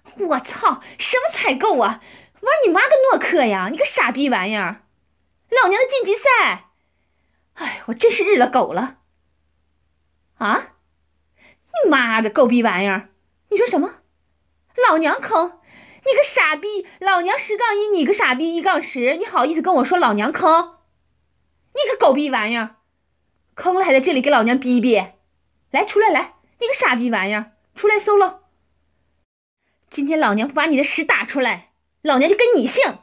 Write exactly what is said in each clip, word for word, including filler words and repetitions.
我操，什么采购啊？玩你妈个诺克呀！你个傻逼玩意儿！老娘的晋级赛！哎，我真是日了狗了！啊！你妈的狗逼玩意儿！你说什么？老娘坑？你个傻逼！老娘十杠一，你个傻逼一杠十，你好意思跟我说老娘坑？你个狗逼玩意儿！坑了还在这里给老娘逼逼！来，出来来！你个傻逼玩意儿，出来 solo！今天老娘不把你的屎打出来，老娘就跟你姓！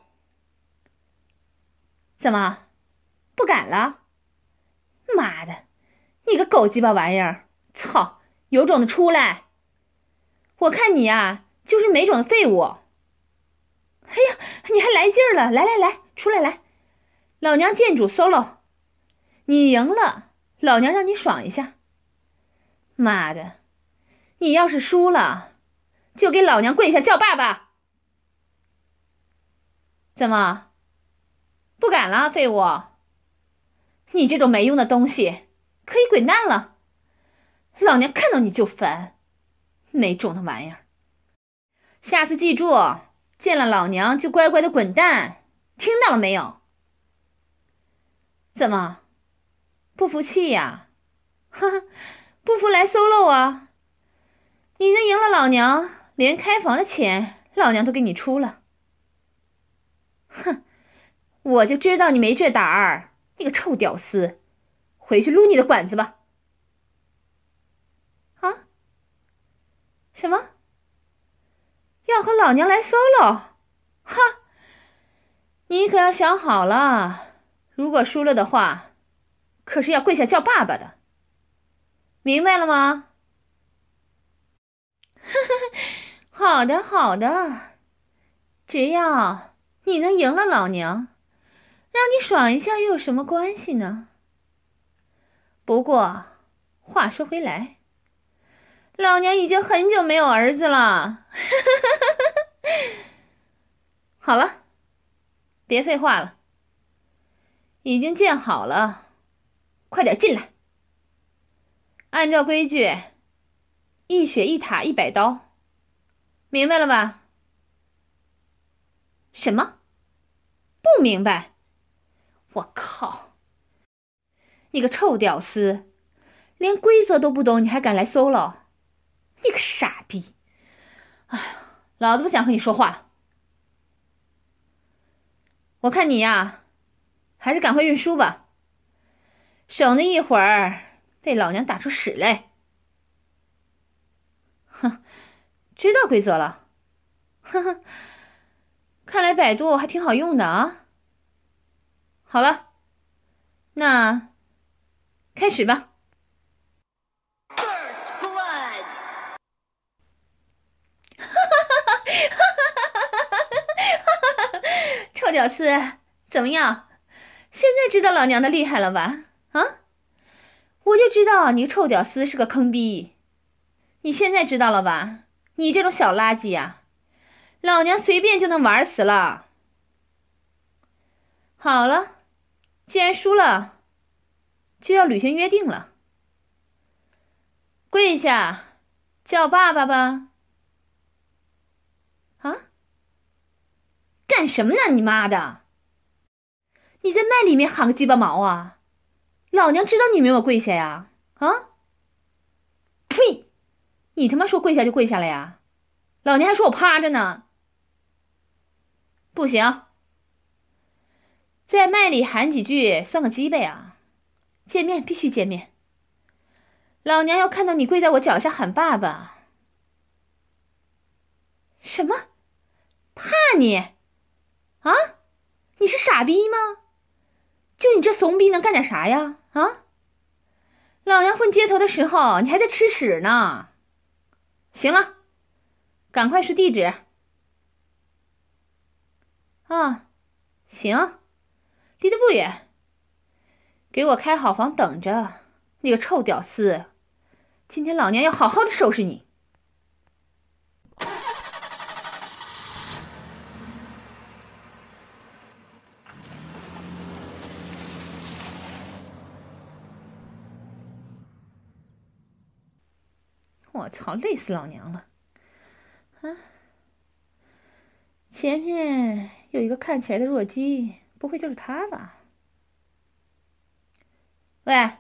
怎么，不敢了？妈的，你个狗鸡巴玩意儿！操，有种的出来！我看你呀，就是没种的废物！哎呀，你还来劲儿了！来来来，出来来！老娘见主 solo！你赢了，老娘让你爽一下！妈的，你要是输了，就给老娘跪下叫爸爸！怎么，不敢了，废物？你这种没用的东西，可以滚蛋了！老娘看到你就烦，没种的玩意儿！下次记住，见了老娘就乖乖的滚蛋，听到了没有？怎么，不服气呀？哈哈，不服来 solo 啊！你能赢了老娘，连开房的钱老娘都给你出了。哼，我就知道你没这胆儿，你个臭屌丝，回去撸你的管子吧！啊？什么？要和老娘来 solo？ 哈！你可要想好了，如果输了的话，可是要跪下叫爸爸的，明白了吗？好的，好的，只要你能赢了老娘，让你爽一下又有什么关系呢？不过，话说回来，老娘已经很久没有儿子了。好了，别废话了，已经建好了，快点进来。按照规矩，一血一塔一百刀，明白了吧？什么？不明白？我靠！你个臭屌丝，连规则都不懂，你还敢来 solo？ 你个傻逼！哎呀，老子不想和你说话了。我看你呀，还是赶快认输吧，省得一会儿被老娘打出屎来。哼，知道规则了。呵呵，看来百度还挺好用的啊。好了，那开始吧。臭屌丝，怎么样？现在知道老娘的厉害了吧？啊，我就知道你臭屌丝是个坑逼。你现在知道了吧？你这种小垃圾呀，老娘随便就能玩死了。好了，既然输了，就要履行约定了。跪下，叫爸爸吧。啊？干什么呢？你妈的！你在麦里面喊个鸡巴毛啊！老娘知道你没有跪下呀！啊？呸！你他妈说跪下就跪下了呀？老娘还说我趴着呢。不行，在麦里喊几句算个鸡巴呀！见面必须见面。老娘要看到你跪在我脚下喊爸爸。什么？怕你？啊？你是傻逼吗？就你这怂逼能干点啥呀？啊？老娘混街头的时候，你还在吃屎呢。行了，赶快说地址。啊，行，离得不远。给我开好房等着，那个臭屌丝，今天老娘要好好的收拾你。我操，累死老娘了！啊， 前面有一个看起来的弱鸡，不会就是他吧？喂，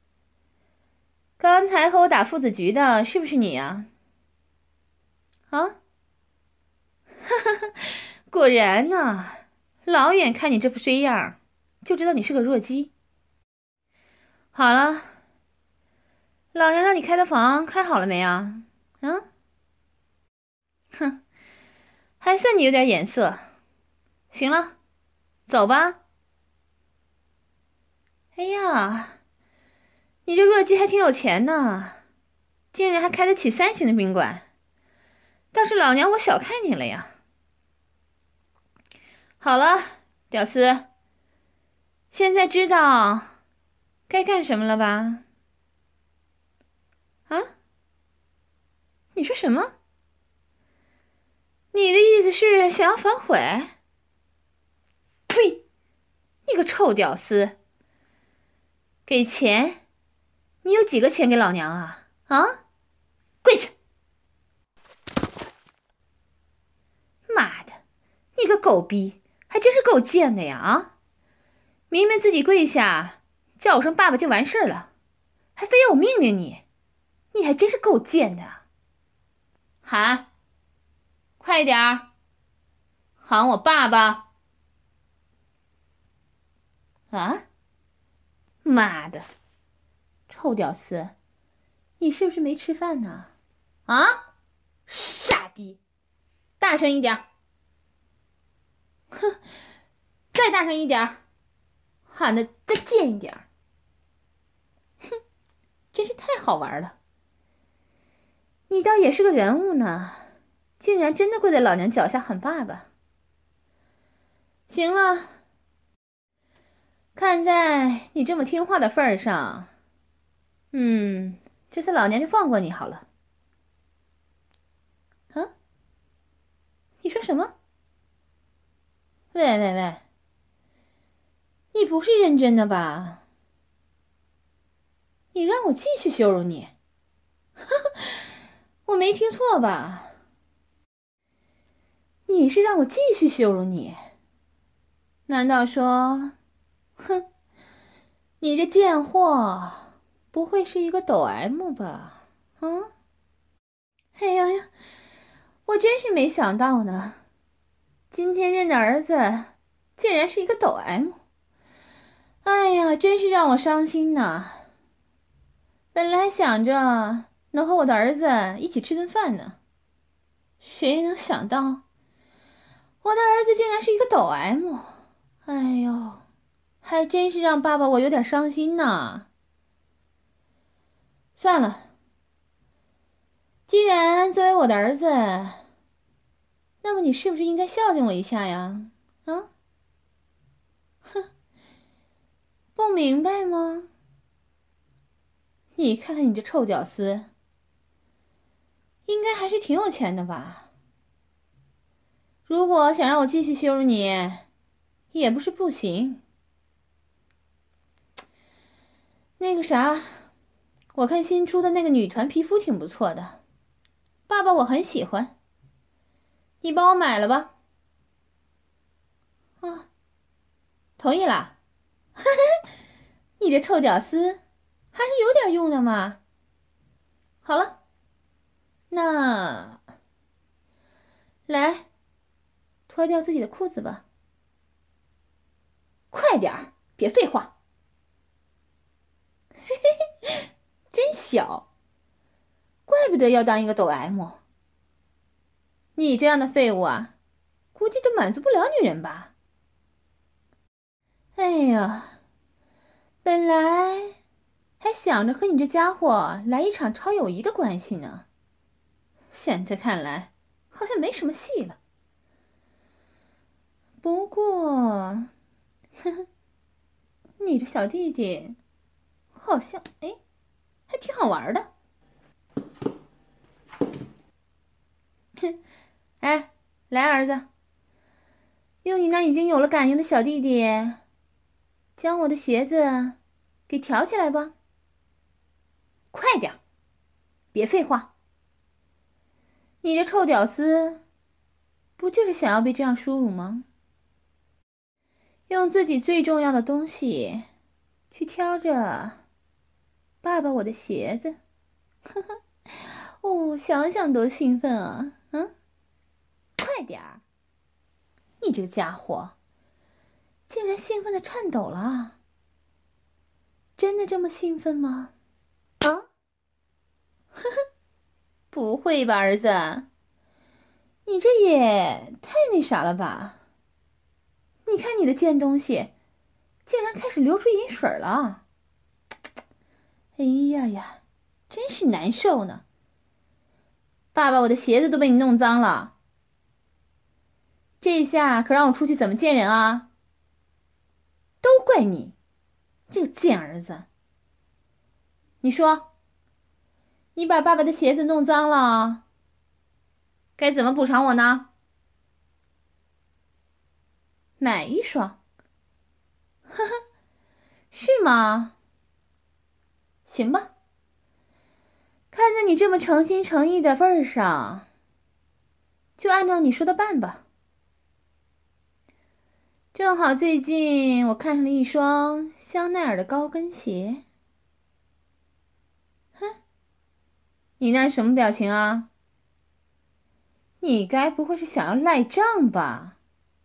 刚才和我打父子局的是不是你啊？啊？哈哈，果然呢，老远看你这副衰样，就知道你是个弱鸡。好了，老娘让你开的房开好了没啊？啊？哼，还算你有点眼色。行了，走吧。哎呀，你这弱鸡还挺有钱呢，竟然还开得起三星的宾馆，倒是老娘我小看你了呀。好了，屌丝，现在知道该干什么了吧？啊？你说什么？你的意思是想要反悔？呸！你个臭屌丝！给钱？你有几个钱给老娘啊？啊？跪下！妈的，你个狗逼，还真是够贱的呀！啊，明明自己跪下，叫我声爸爸就完事儿了，还非要我命令你，你还真是够贱的！喊，快点儿，喊我爸爸！啊！妈的，臭屌丝，你是不是没吃饭呢？啊！傻逼，大声一点！哼，再大声一点，喊的再贱一点！哼，真是太好玩了。你倒也是个人物呢，竟然真的跪在老娘脚下喊爸爸。行了，看在你这么听话的份儿上，嗯，这次老娘就放过你好了。啊？你说什么？喂喂喂，你不是认真的吧？你让我继续羞辱你？我没听错吧？你是让我继续羞辱你？难道说，哼，你这贱货不会是一个抖 M 吧？啊？哎呀呀，我真是没想到呢，今天认的儿子竟然是一个抖 M。哎呀，真是让我伤心呐！本来想着能和我的儿子一起吃顿饭呢，谁能想到我的儿子竟然是一个抖 M。哎呦，还真是让爸爸我有点伤心呢。算了，既然作为我的儿子，那么你是不是应该孝敬我一下呀？啊？哼，不明白吗？你看看你这臭屌丝，应该还是挺有钱的吧？如果想让我继续羞辱你，也不是不行。那个啥，我看新出的那个女团皮肤挺不错的，爸爸我很喜欢，你帮我买了吧？啊，同意啦！你这臭屌丝，还是有点用的嘛。好了，那来脱掉自己的裤子吧。快点儿，别废话。嘿嘿嘿，真小，怪不得要当一个抖 M。你这样的废物啊，估计都满足不了女人吧？哎呀，本来还想着和你这家伙来一场超友谊的关系呢，现在看来好像没什么戏了。不过，呵呵，你这小弟弟好像哎，还挺好玩的。哼，哎，来儿子，用你那已经有了感应的小弟弟，将我的鞋子给挑起来吧。快点，别废话。你这臭屌丝， 不就是想要被这样侮辱吗？用自己最重要的东西去挑着爸爸我的鞋子，呵呵，哦，想想都兴奋啊！嗯，快点儿！你这个家伙，竟然兴奋的颤抖了！真的这么兴奋吗？啊？呵呵，不会吧，儿子，你这也太那啥了吧？你看你的贱东西，竟然开始流出银水了！哎呀呀，真是难受呢！爸爸，我的鞋子都被你弄脏了，这下可让我出去怎么见人啊？都怪你，这个贱儿子！你说，你把爸爸的鞋子弄脏了，该怎么补偿我呢？买一双。呵呵，是吗？行吧，看在你这么诚心诚意的份儿上，就按照你说的办吧。正好最近我看上了一双香奈儿的高跟鞋。哼，你那是什么表情啊？你该不会是想要赖账吧？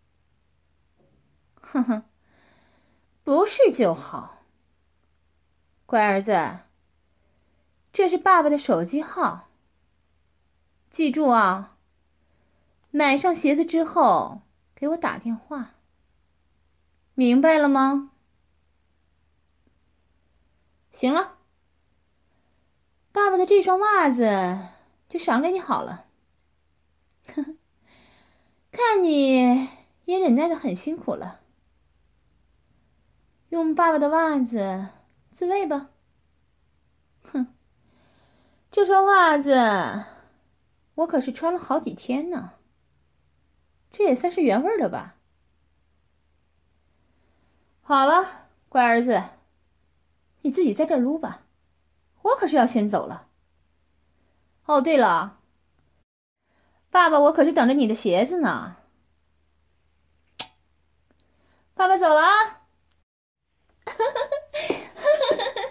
哼哼，不是就好。乖儿子，这是爸爸的手机号，记住啊，买上鞋子之后给我打电话，明白了吗？行了，爸爸的这双袜子就赏给你好了。呵呵，看你也忍耐得很辛苦了，用爸爸的袜子自慰吧。哼，这双袜子我可是穿了好几天呢，这也算是原味的吧。好了，乖儿子，你自己在这儿撸吧，我可是要先走了。哦，对了，爸爸，我可是等着你的鞋子呢。爸爸走了啊！